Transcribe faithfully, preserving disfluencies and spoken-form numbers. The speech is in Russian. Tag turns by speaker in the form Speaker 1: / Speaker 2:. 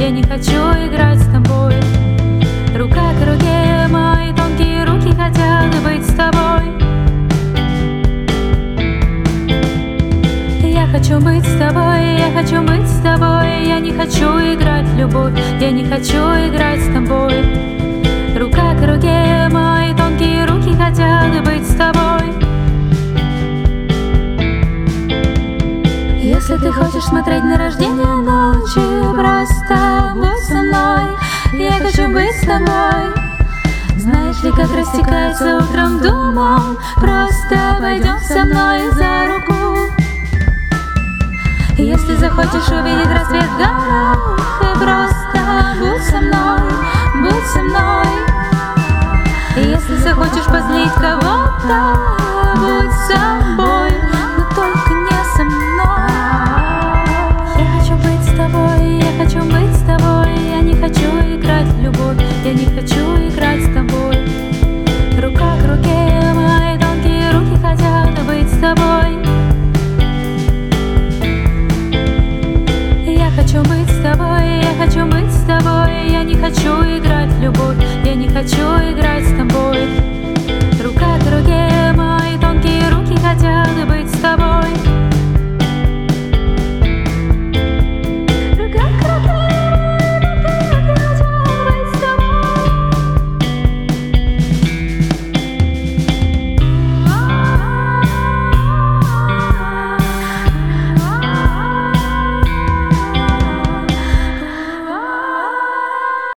Speaker 1: Я не хочу играть с тобой. Рука к руке, мои тонкие руки хотят быть с тобой. Я хочу быть с тобой, я хочу быть с тобой. Я не хочу играть в любовь, я не хочу играть с тобой. Рука к руке, мои тонкие руки хотят быть с тобой. Если ты хочешь смотреть на рождение ночи, просто будь со мной. Я хочу быть с тобой. Знаешь ли, как растекается утром думом? Просто пойдем со мной за руку. Если захочешь увидеть рассвет в горах, просто будь со мной, будь со мной. Если захочешь позлить кого-то, будь собой.